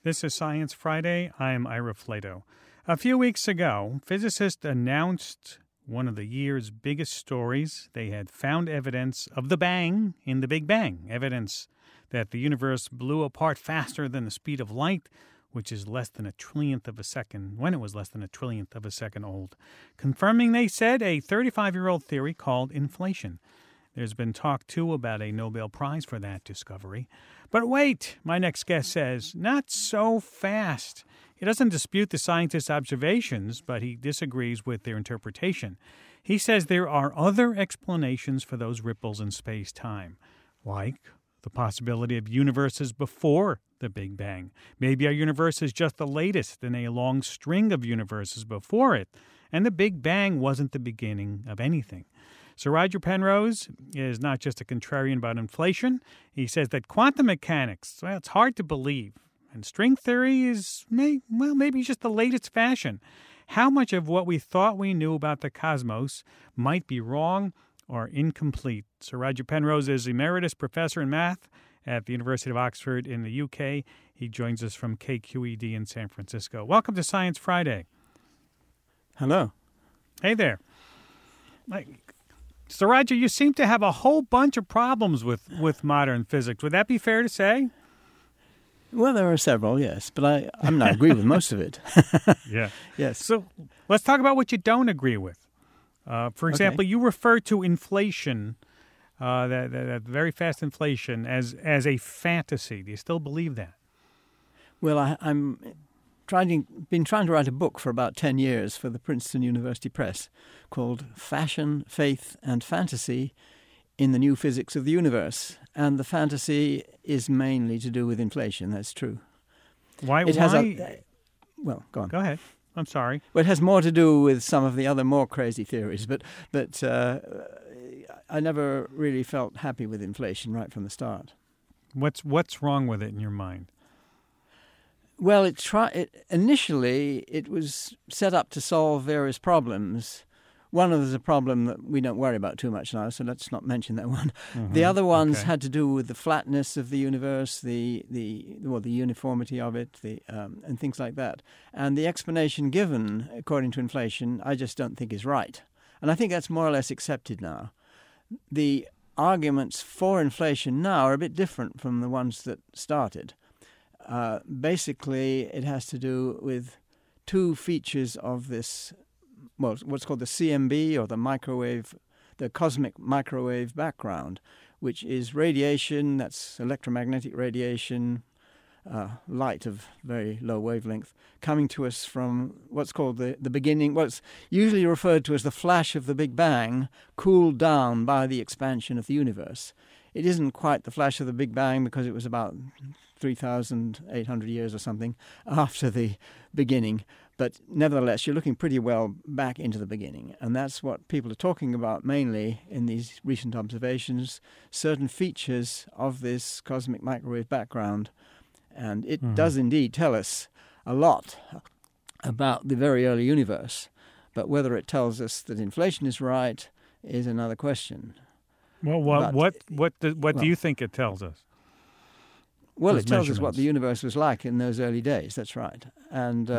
This is Science Friday. I'm Ira Flato. A few weeks ago, physicists announced one of the year's biggest stories. They had found evidence of the bang in the Big Bang, evidence that the universe blew apart faster than the speed of light, which is less than a trillionth of a second, when it was less than a trillionth of a second old, confirming, they said, a 35-year-old theory called inflation. There's been talk, too, about a Nobel Prize for that discovery. But wait, my next guest says, not so fast. He doesn't dispute the scientists' observations, but he disagrees with their interpretation. He says there are other explanations for those ripples in space-time, like the possibility of universes before the Big Bang. Maybe our universe is just the latest in a long string of universes before it, and the Big Bang wasn't the beginning of anything. Sir Roger Penrose is not just a contrarian about inflation. He says that quantum mechanics, well, it's hard to believe. And string theory is, maybe just the latest fashion. How much of what we thought we knew about the cosmos might be wrong or incomplete? Sir Roger Penrose is Emeritus Professor in Math at the University of Oxford in the UK. He joins us from KQED in San Francisco. Welcome to Science Friday. Hello. Hey there. So, Roger, you seem to have a whole bunch of problems with modern physics. Would that be fair to say? Well, there are several, yes, but I agree with most of it. Yeah. Yes. So let's talk about what you don't agree with. For example, You refer to inflation, that very fast inflation, as a fantasy. Do you still believe that? Well, I'm been trying to write a book for about 10 years for the Princeton University Press called Fashion, Faith and Fantasy in the New Physics of the Universe. And the fantasy is mainly to do with inflation, that's true. Why? Well, go on. Go ahead. I'm sorry. Well, it has more to do with some of the other more crazy theories, but I never really felt happy with inflation right from the start. What's wrong with it in your mind? Well, initially it was set up to solve various problems. One of them is a problem that we don't worry about too much now, so let's not mention that one. Mm-hmm. The other ones had to do with the flatness of the universe, the uniformity of it, and things like that. And the explanation given, according to inflation, I just don't think is right. And I think that's more or less accepted now. The arguments for inflation now are a bit different from the ones that started. Basically, it has to do with two features of this, what's called the CMB, or the cosmic microwave background, which is radiation, that's electromagnetic radiation, light of very low wavelength, coming to us from what's called the beginning, what's usually referred to as the flash of the Big Bang, cooled down by the expansion of the universe. It isn't quite the flash of the Big Bang because it was about 3,800 years or something after the beginning. But nevertheless, you're looking pretty well back into the beginning. And that's what people are talking about mainly in these recent observations, certain features of this cosmic microwave background. And it does indeed tell us a lot about the very early universe. But whether it tells us that inflation is right is another question. Well, what do you think it tells us? Well, it tells us what the universe was like in those early days. That's right. And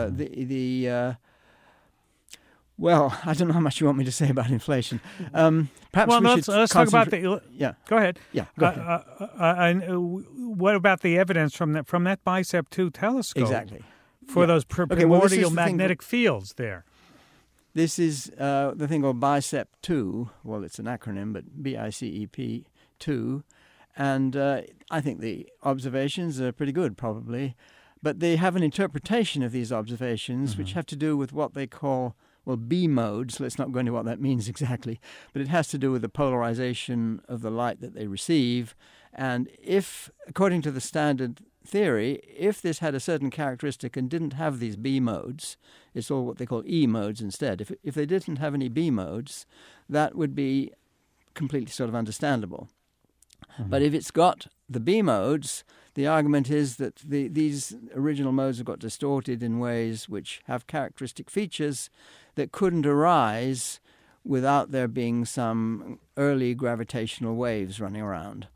well, I don't know how much you want me to say about inflation. Perhaps let's talk about the. Yeah. Go ahead. Yeah. Go ahead. What about the evidence from that BICEP 2 telescope? Exactly. For those primordial magnetic fields there. This is the thing called BICEP 2. Well, it's an acronym, but BICEP 2. And I think the observations are pretty good, probably. But they have an interpretation of these observations which have to do with what they call, B modes. Let's not go into what that means exactly. But it has to do with the polarization of the light that they receive. And if, according to the standard theory, if this had a certain characteristic and didn't have these B modes, it's all what they call E modes instead. If they didn't have any B modes, that would be completely sort of understandable. But if it's got the B modes, the argument is that these original modes have got distorted in ways which have characteristic features that couldn't arise without there being some early gravitational waves running around.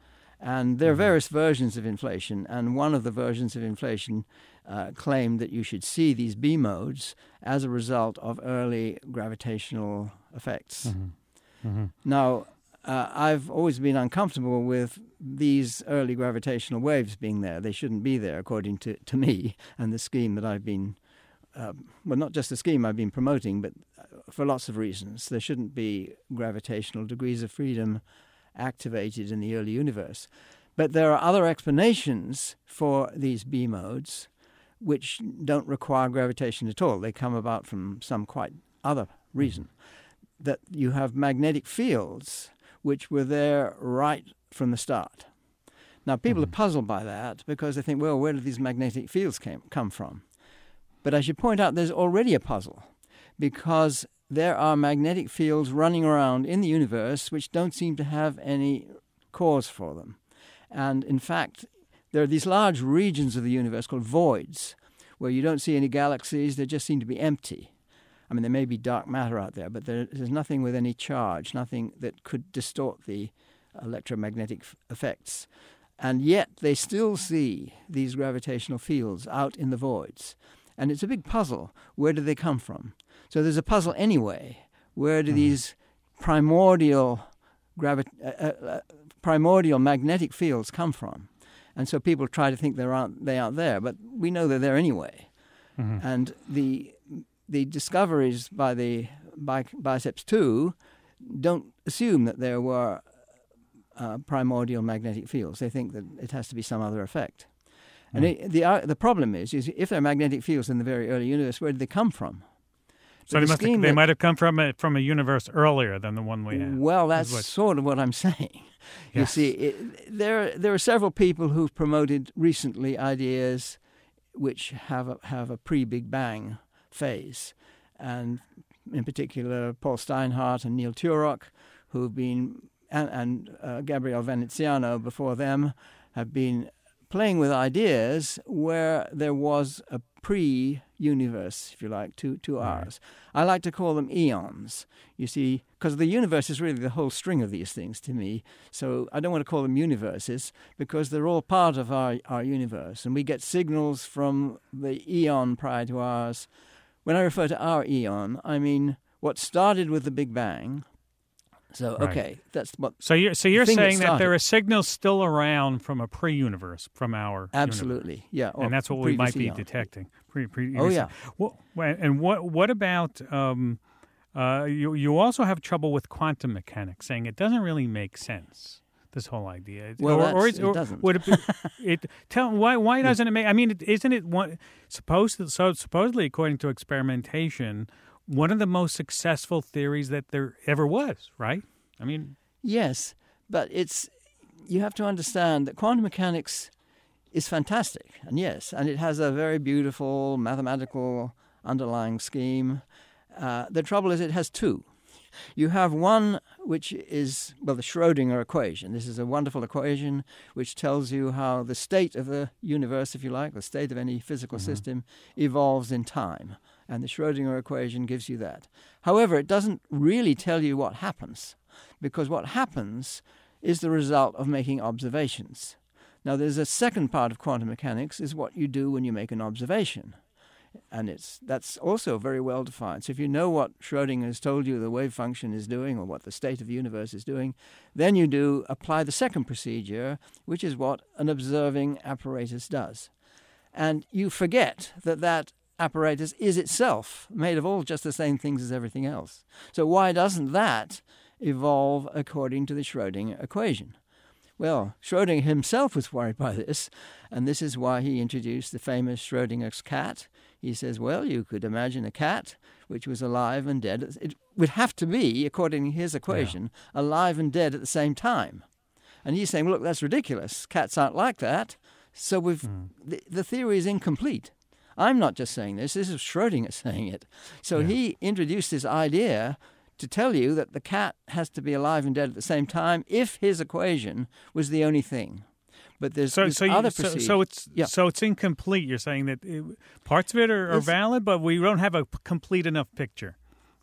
And there are various versions of inflation, and one of the versions of inflation claimed that you should see these B modes as a result of early gravitational effects. Mm-hmm. Mm-hmm. Now, I've always been uncomfortable with these early gravitational waves being there. They shouldn't be there, according to me and the scheme that I've been, well, not just the scheme I've been promoting, but for lots of reasons. There shouldn't be gravitational degrees of freedom activated in the early universe. But there are other explanations for these B modes which don't require gravitation at all. They come about from some quite other reason. That you have magnetic fields which were there right from the start. Now, people are puzzled by that because they think, well, where did these magnetic fields come from? But as you point out, there's already a puzzle because there are magnetic fields running around in the universe which don't seem to have any cause for them. And in fact, there are these large regions of the universe called voids where you don't see any galaxies, they just seem to be empty. I mean, there may be dark matter out there, but there's nothing with any charge, nothing that could distort the electromagnetic effects. And yet they still see these gravitational fields out in the voids. And it's a big puzzle. Where do they come from? So there's a puzzle anyway. Where do these primordial magnetic fields come from? And so people try to think they aren't there, but we know they're there anyway. Mm-hmm. And the discoveries by the BICEPS 2 don't assume that there were primordial magnetic fields. They think that it has to be some other effect. And the problem is if there are magnetic fields in the very early universe, where did they come from? So they might have come from a universe earlier than the one we have. Well, that's sort of what I'm saying. Yes. You see, there are several people who've promoted recently ideas which have a pre-Big Bang phase, and in particular Paul Steinhardt and Neil Turok, who've been and Gabriele Veneziano before them, have been playing with ideas where there was a pre-universe, if you like, to ours. I like to call them eons, you see, because the universe is really the whole string of these things to me. So I don't want to call them universes because they're all part of our universe. And we get signals from the eon prior to ours. When I refer to our eon, I mean what started with the Big Bang. So, okay, that's what... So you're saying that there are signals still around from a pre-universe, from our Absolutely, universe. Yeah. And that's what we might be detecting. Oh, yeah. And what about... you also have trouble with quantum mechanics, saying it doesn't really make sense, this whole idea. Well, it doesn't. Would it why doesn't it make... I mean, isn't it supposedly, according to experimentation... one of the most successful theories that there ever was, right? I mean... Yes, but you have to understand that quantum mechanics is fantastic, and it has a very beautiful mathematical underlying scheme. The trouble is it has two. You have one which is, the Schrödinger equation. This is a wonderful equation which tells you how the state of the universe, if you like, the state of any physical system, evolves in time. And the Schrödinger equation gives you that. However, it doesn't really tell you what happens, because what happens is the result of making observations. Now, there's a second part of quantum mechanics, is what you do when you make an observation. And that's also very well defined. So if you know what Schrödinger has told you the wave function is doing or what the state of the universe is doing, then you apply the second procedure, which is what an observing apparatus does. And you forget that apparatus is itself made of all just the same things as everything else. So why doesn't that evolve according to the Schrödinger equation? Well, Schrödinger himself was worried by this, and this is why he introduced the famous Schrödinger's cat. He says, well, you could imagine a cat which was alive and dead. It would have to be, according to his equation, alive and dead at the same time. And he's saying, well, look, that's ridiculous. Cats aren't like that. So the theory is incomplete. I'm not just saying this. This is Schrödinger saying it. So he introduced this idea to tell you that the cat has to be alive and dead at the same time if his equation was the only thing. But there's other procedure. So it's incomplete. You're saying that parts of it are valid, but we don't have a complete enough picture.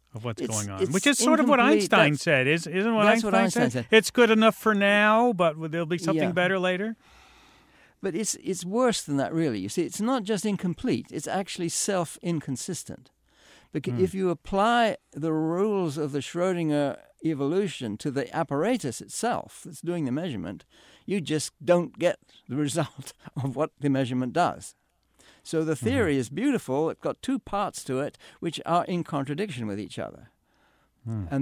of what's going on, it's which is sort of what incomplete. Einstein said. Isn't what That's what Einstein Einstein said. It's good enough for now, but there'll be something Yeah. better later. But it's worse than that, really. You see, it's not just incomplete; it's actually self-inconsistent. Because if you apply the rules of the Schrödinger evolution to the apparatus itself that's doing the measurement, you just don't get the result of what the measurement does. So the theory is beautiful. It's got two parts to it which are in contradiction with each other. And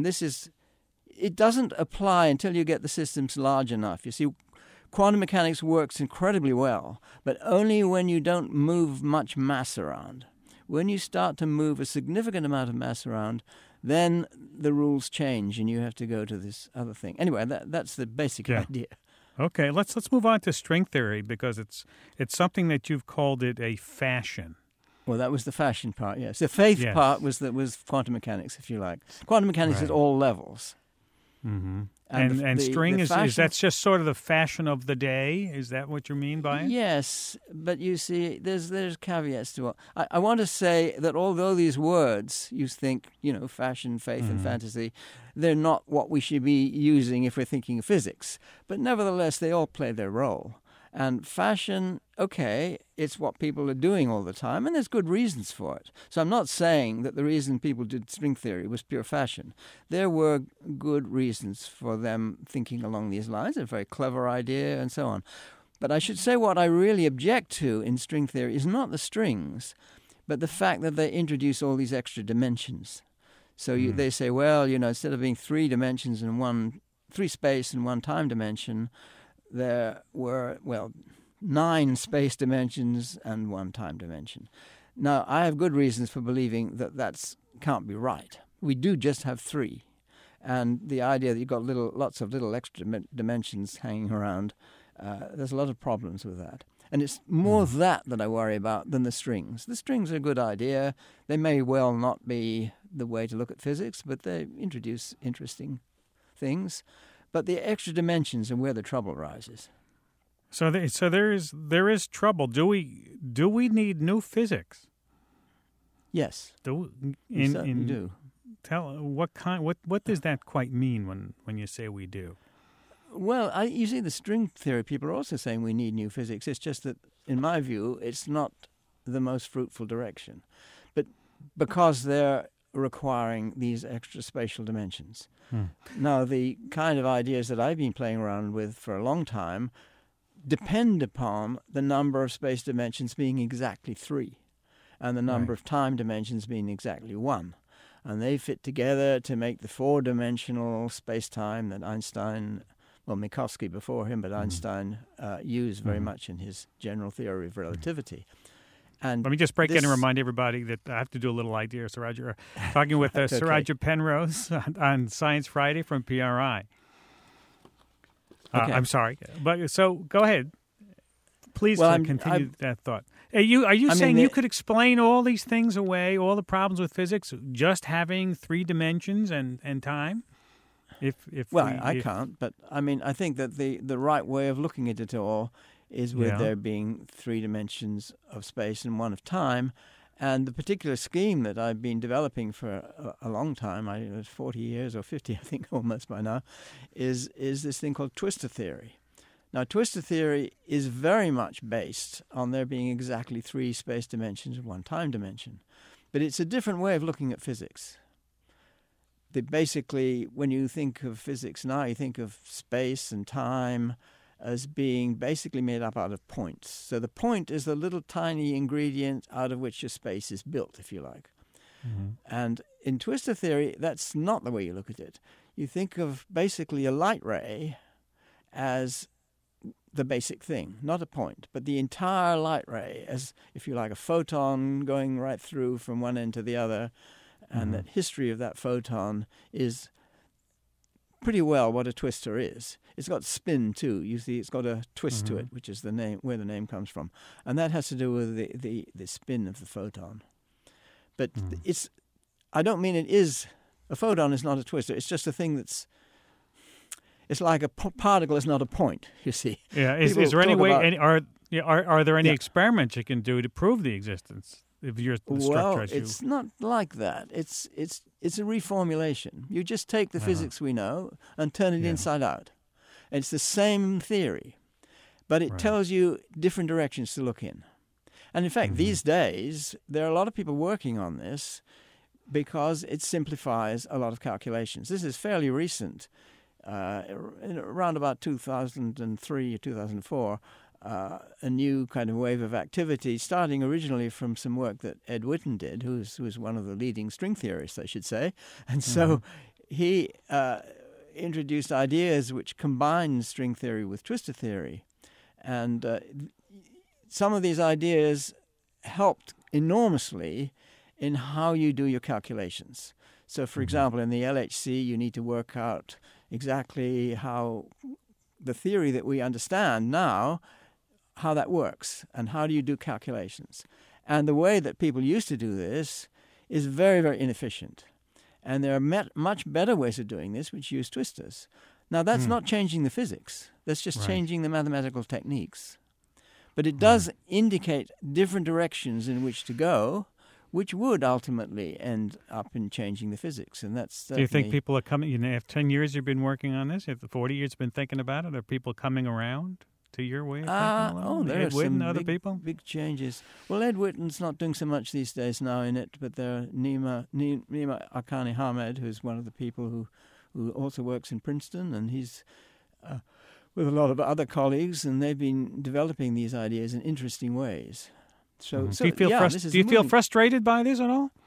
it doesn't apply until you get the systems large enough. You see, quantum mechanics works incredibly well, but only when you don't move much mass around. When you start to move a significant amount of mass around, then the rules change and you have to go to this other thing. Anyway, that's the basic idea. Okay, let's move on to string theory, because it's something that you've called it a fashion. Well, that was the fashion part, yes. The faith part was quantum mechanics, if you like. Quantum mechanics at all levels. Mm-hmm. And string is that's just sort of the fashion of the day? Is that what you mean by it? Yes, but you see, there's caveats to it. I want to say that although these words, you think, fashion, faith, and fantasy, they're not what we should be using if we're thinking of physics. But nevertheless, they all play their role. And fashion, okay, it's what people are doing all the time, and there's good reasons for it. So I'm not saying that the reason people did string theory was pure fashion. There were good reasons for them thinking along these lines, a very clever idea, and so on. But I should say what I really object to in string theory is not the strings, but the fact that they introduce all these extra dimensions. So they say, well, instead of being three dimensions and three space and one time dimension, there were, 9 space dimensions and one time dimension. Now, I have good reasons for believing that can't be right. We do just have 3. And the idea that you've got lots of little extra dimensions hanging around, there's a lot of problems with that. And it's more that I worry about than the strings. The strings are a good idea. They may well not be the way to look at physics, but they introduce interesting things. But the extra dimensions are where the trouble rises. So there is trouble. Do we need new physics? Yes, we certainly do. Tell what does that quite mean when you say we do? Well, you see, the string theory people are also saying we need new physics. It's just that, in my view, it's not the most fruitful direction, but because they're requiring these extra spatial dimensions. Now, the kind of ideas that I've been playing around with for a long time depend upon the number of space dimensions being exactly 3 and the number of time dimensions being exactly 1. And they fit together to make the 4-dimensional space-time that Einstein, Minkowski before him, but Einstein used very much in his general theory of relativity. And let me just break in and remind everybody that I have to do a little idea, Sir Roger. Talking with Sir Roger Penrose on Science Friday from PRI. I'm sorry, but so go ahead. Please continue that thought. Are you saying you could explain all these things away, all the problems with physics, just having 3 dimensions and time? I can't, but I think that the right way of looking at it all is with there being 3 dimensions of space and 1 of time. And the particular scheme that I've been developing for a long time, 40 years or 50, I think, almost by now, is this thing called twistor theory. Now, twistor theory is very much based on there being exactly 3 space dimensions and 1 time dimension. But it's a different way of looking at physics. Basically, when you think of physics now, you think of space and time as being basically made up out of points. So the point is the little tiny ingredient out of which your space is built, if you like. And in twistor theory, that's not the way you look at it. You think of basically a light ray as the basic thing, not a point, but the entire light ray as, if you like, a photon going right through from one end to the other, and the history of that photon is pretty well what a twistor is. It's got spin too. You see, it's got a twist to it, which is the name, where the name comes from, and that has to do with the spin of the photon. But I don't mean a photon is not a twistor. It's just a thing it's like a particle is not a point. You see. Yeah. Is there any way? Are there any experiments you can do to prove the existence if you're the Well, structure as you... it's not like that. It's a reformulation. You just take the physics we know and turn it inside out. It's the same theory, but it tells you different directions to look in. And in fact, these days, there are a lot of people working on this because it simplifies a lot of calculations. This is fairly recent. Around about 2003 or 2004, a new kind of wave of activity, starting originally from some work that Ed Witten did, who was one of the leading string theorists, I should say. And so he introduced ideas which combined string theory with twistor theory. And some of these ideas helped enormously in how you do your calculations. So, for example, in the LHC, you need to work out exactly how the theory that we understand now, how that works, and how do you do calculations. And the way that people used to do this is very, very inefficient. And there are much better ways of doing this, which use twistors. Now, that's not changing the physics. That's just changing the mathematical techniques. But it does indicate different directions in which to go, which would ultimately end up in changing the physics. And that's Do you think people are coming, after 10 years you've been working on this, after 40 years you've been thinking about it, are people coming around to your way of thinking? There Ed are Witten, some other people? big changes. Well, Ed Witten's not doing so much these days now in it, but there are Nima Arkani Hamed, who's one of the people who also works in Princeton, and he's with a lot of other colleagues, and they've been developing these ideas in interesting ways. So, do you feel frustrated by this at all?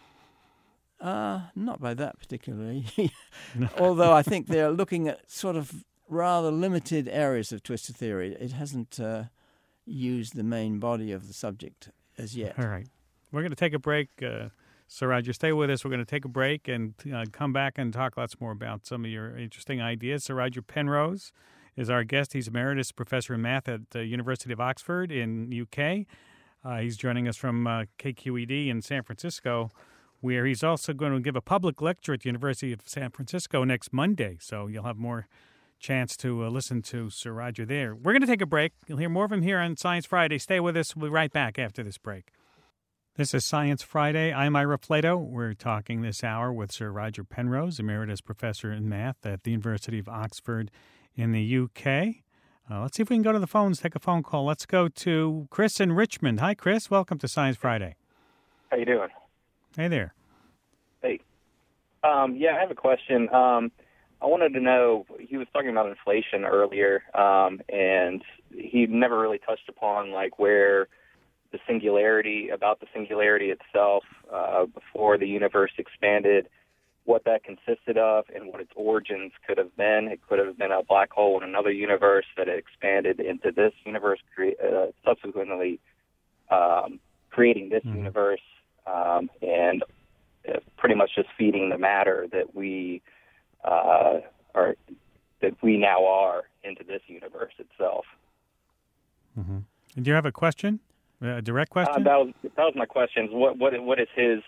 Not by that particularly. Although I think they're looking at sort of rather limited areas of twistor theory. It hasn't used the main body of the subject as yet. All right. We're going to take a break. Sir Roger, stay with us. We're going to take a break and come back and talk lots more about some of your interesting ideas. Sir Roger Penrose is our guest. He's Emeritus Professor in Math at the University of Oxford in UK. He's joining us from KQED in San Francisco, where he's also going to give a public lecture at the University of San Francisco next Monday. So you'll have more chance to listen to Sir Roger there. We're going to take a break. You'll hear more of him here on Science Friday. Stay with us. We'll be right back after this break. This is Science Friday. I'm Ira Flato. We're talking this hour with Sir Roger Penrose, Emeritus Professor in Math at the University of Oxford in the UK. Let's see if we can go to the phones, take a phone call. Let's go to Chris in Richmond. Hi, Chris. Welcome to Science Friday. How you doing? Hey there. Hey. I have a question. I wanted to know, he was talking about inflation earlier, and he never really touched upon, where the singularity itself before the universe expanded, what that consisted of and what its origins could have been. It could have been a black hole in another universe that had expanded into this universe, subsequently creating this universe, and pretty much just feeding the matter that we now are into this universe itself. Mm-hmm. Do you have a question? A direct question? That was my question. What is his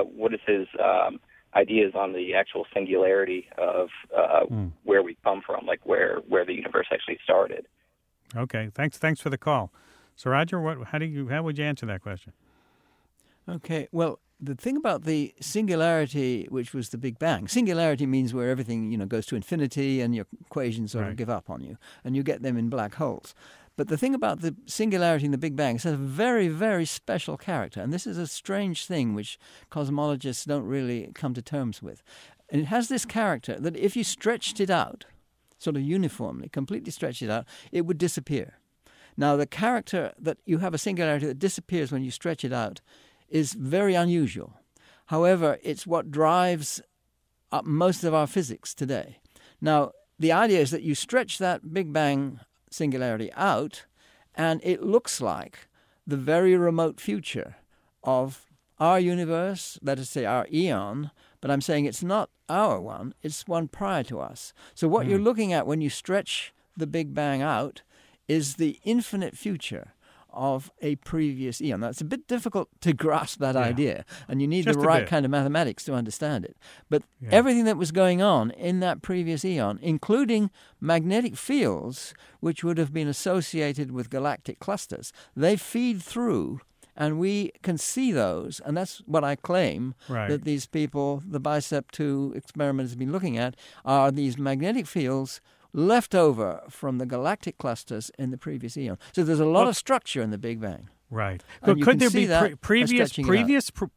ideas on the actual singularity of where we come from, where the universe actually started? Okay, thanks for the call. So Roger, how would you answer that question? Okay, well, the thing about the singularity, which was the Big Bang, singularity means where everything goes to infinity and your equations sort of give up on you, and you get them in black holes. But the thing about the singularity in the Big Bang, it has a very, very special character. And this is a strange thing which cosmologists don't really come to terms with. And it has this character that if you stretched it out, sort of uniformly, completely stretched it out, it would disappear. Now, the character that you have a singularity that disappears when you stretch it out is very unusual. However, it's what drives up most of our physics today. Now, the idea is that you stretch that Big Bang singularity out, and it looks like the very remote future of our universe, let us say our eon, but I'm saying it's not our one, it's one prior to us. So what you're looking at when you stretch the Big Bang out is the infinite future of a previous eon. Now, it's a bit difficult to grasp that idea, and you need the right kind of mathematics to understand it. But everything that was going on in that previous eon, including magnetic fields, which would have been associated with galactic clusters, they feed through And we can see those, and that's what I claim, Right. that these people, the BICEP 2 experiment has been looking at, are these magnetic fields left over from the galactic clusters in the previous eon. So there's a lot of structure in the Big Bang. Right. And you Could can there see be that by stretching it out.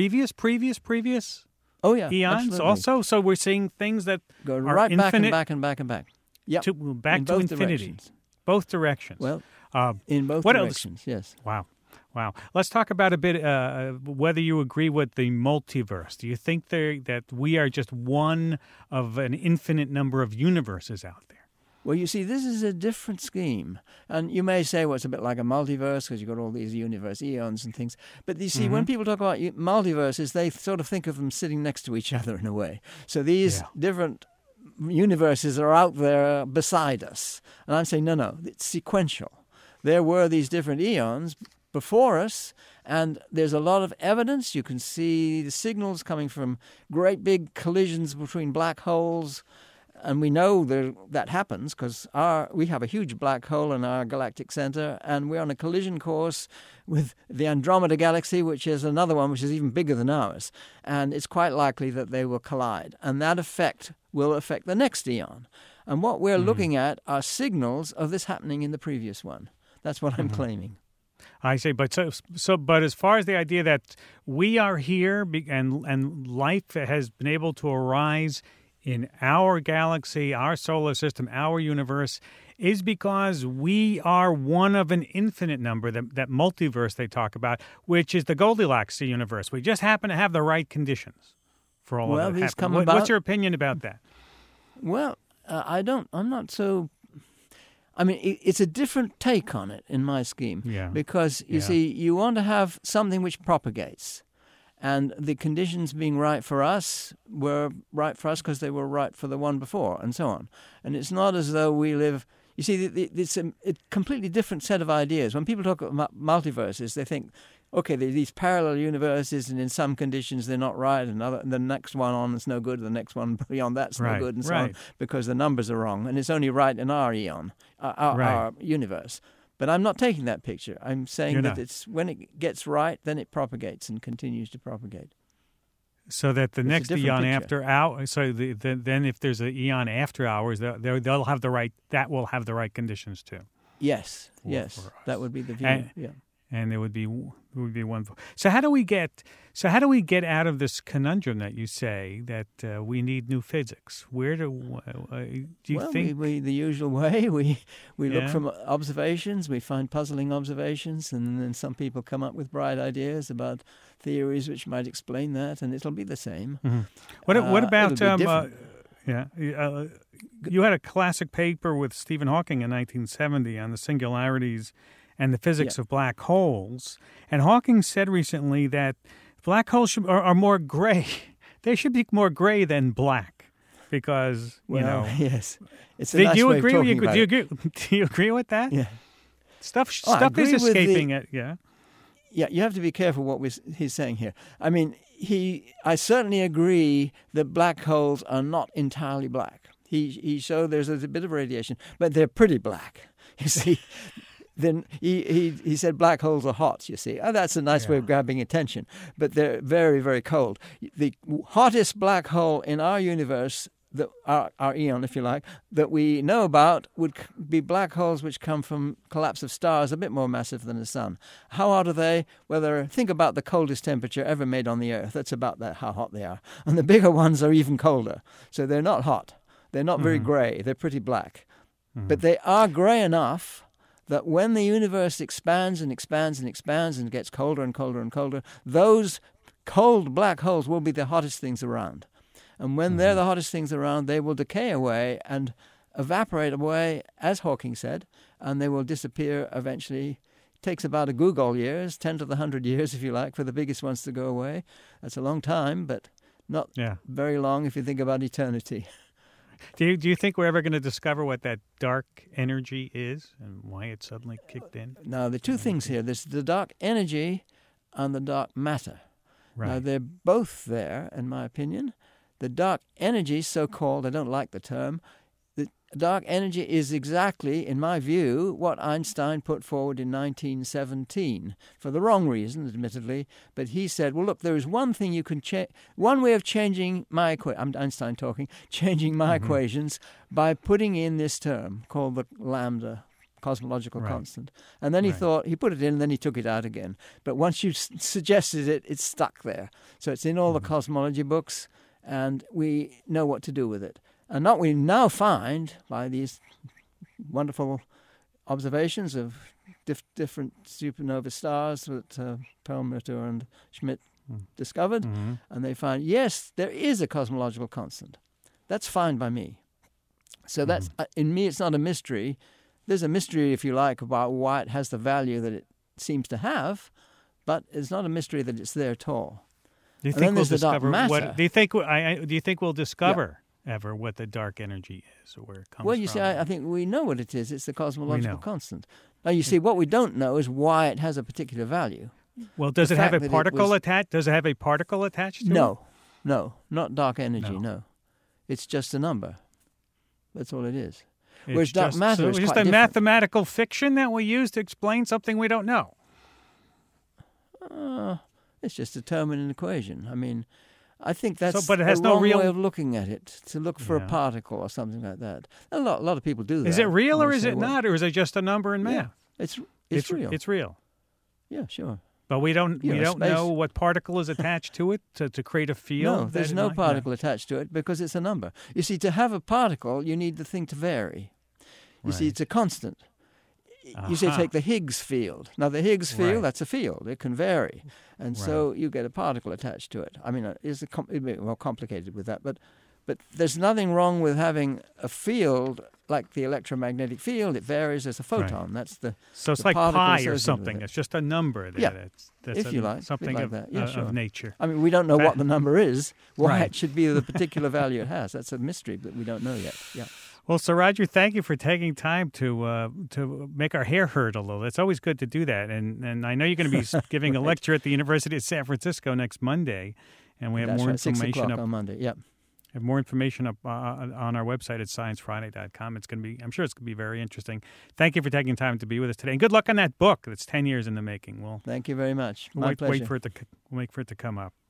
previous Oh, yeah, eons absolutely. also? So we're seeing things that Go are right back infinite and back and back and back. Yep. back in to both infinity. directions. Both directions. Well, Um, in both what else? directions, yes. Wow. Let's talk about a bit whether you agree with the multiverse. Do you think that we are just one of an infinite number of universes out there? Well, you see, this is a different scheme. And you may say, well, it's a bit like a multiverse because you've got all these universe eons and things. But you see, when people talk about multiverses, they sort of think of them sitting next to each other in a way. So these different universes are out there beside us. And I'm saying, no, it's sequential. There were these different eons before us, and there's a lot of evidence. You can see the signals coming from great big collisions between black holes. And we know that happens because we have a huge black hole in our galactic center, and we're on a collision course with the Andromeda Galaxy, which is another one which is even bigger than ours. And it's quite likely that they will collide. And that effect will affect the next eon. And what we're looking at are signals of this happening in the previous one. That's what I'm claiming. I see, but but as far as the idea that we are here and life has been able to arise in our galaxy, our solar system, our universe, is because we are one of an infinite number, that multiverse they talk about, which is the Goldilocks universe. We just happen to have the right conditions for all of it. What's your opinion about that? Well, I'm not so... I mean, it's a different take on it in my scheme. Yeah. Because, you see, you want to have something which propagates. And the conditions being right for us were right for us because they were right for the one before, and so on. And it's not as though we live... You see, it's a completely different set of ideas. When people talk about multiverses, they think, okay, there are these parallel universes, and in some conditions they're not right, and the next one on is no good, the next one beyond that's no good, and so on, because the numbers are wrong, and it's only right in our eon, our universe. But I'm not taking that picture. I'm saying that it's when it gets right, then it propagates and continues to propagate. So that the next eon after hours, then if there's an eon after hours, they'll have the right. That will have the right conditions too. Yes, that would be the view. And there would be one. So how do we get out of this conundrum that you say that we need new physics? Where do you think? The usual way. We look from observations. We find puzzling observations, and then some people come up with bright ideas about theories which might explain that, and it'll be the same. Mm-hmm. What about you had a classic paper with Stephen Hawking in 1970 on the singularities and the physics of black holes. And Hawking said recently that black holes are more gray. They should be more gray than black because, yes. It's a nice way of talking about it. Do you agree with that? Yeah. Stuff is escaping it, yeah. Yeah, you have to be careful what he's saying here. I mean, I certainly agree that black holes are not entirely black. He showed there's a bit of radiation, but they're pretty black, you see. Then he said black holes are hot, you see. Oh, that's a nice way of grabbing attention. But they're very, very cold. The hottest black hole in our universe, our eon, if you like, that we know about would be black holes which come from collapse of stars a bit more massive than the sun. How hot are they? Well, think about the coldest temperature ever made on the Earth. That's about how hot they are. And the bigger ones are even colder. So they're not hot. They're not very gray. They're pretty black. But they are gray enough that when the universe expands and expands and expands and gets colder and colder and colder, those cold black holes will be the hottest things around. And when they're the hottest things around, they will decay away and evaporate away, as Hawking said, and they will disappear eventually. It takes about a googol years, 10 to the 100 years, if you like, for the biggest ones to go away. That's a long time, but not very long if you think about eternity. Do you think we're ever going to discover what that dark energy is and why it suddenly kicked in? Now, there are two things here. There's the dark energy and the dark matter. Right. Now, they're both there, in my opinion. The dark energy, so-called, I don't like the term, dark energy is exactly, in my view, what Einstein put forward in 1917, for the wrong reason, admittedly. But he said, well, look, there is one thing you can change, one way of changing my I'm Einstein talking, changing my equations by putting in this term called the lambda cosmological constant. And then he thought, he put it in, and then he took it out again. But once you suggested it, it's stuck there. So it's in all the cosmology books, and we know what to do with it. And what we now find by these wonderful observations of different supernova stars that Perlmutter and Schmidt discovered, and they find, yes, there is a cosmological constant. That's fine by me. So that's, in me, it's not a mystery. There's a mystery, if you like, about why it has the value that it seems to have, but it's not a mystery that it's there at all. Do you think we'll discover what? Do you think we'll discover ever what the dark energy is or where it comes from? Well, you see, I think we know what it is. It's the cosmological constant. Now, you see, what we don't know is why it has a particular value. Well, does it have a particle attached? Does it have a particle attached to it? No, not dark energy. No, it's just a number. That's all it is. Whereas dark matter is quite different. Mathematical fiction that we use to explain something we don't know. It's just a term in an equation. I mean, I think that's but it has the no wrong real way of looking at it, to look for a particle or something like that. A lot of people do that. Is it real or is it not, or is it just a number in math? Yeah, it's real. It's real. Yeah, sure. But we don't know what particle is attached to it to create a field? No, there's no particle attached to it because it's a number. You see, to have a particle, you need the thing to vary. You see, it's a constant. You say take the Higgs field. Now, the Higgs field, that's a field. It can vary. And so you get a particle attached to it. I mean, it's a bit more complicated with that. But there's nothing wrong with having a field like the electromagnetic field. It varies as a photon. That's so it's like pi or something. It's just a number. That's if you like. Something like of, that. Yeah, sure. of nature. I mean, we don't know what the number is, why it should be the particular value it has. That's a mystery that we don't know yet. Yeah. Well, Sir Roger, thank you for taking time to make our hair hurt a little. It's always good to do that. And I know you're going to be giving a lecture at the University of San Francisco next Monday, and we have more information 6 o'clock on Monday. Yep. Have more information up on our website at sciencefriday.com. I'm sure it's going to be very interesting. Thank you for taking time to be with us today, and good luck on that book. That's 10 years in the making. Thank you very much. My pleasure. Wait for it to come up.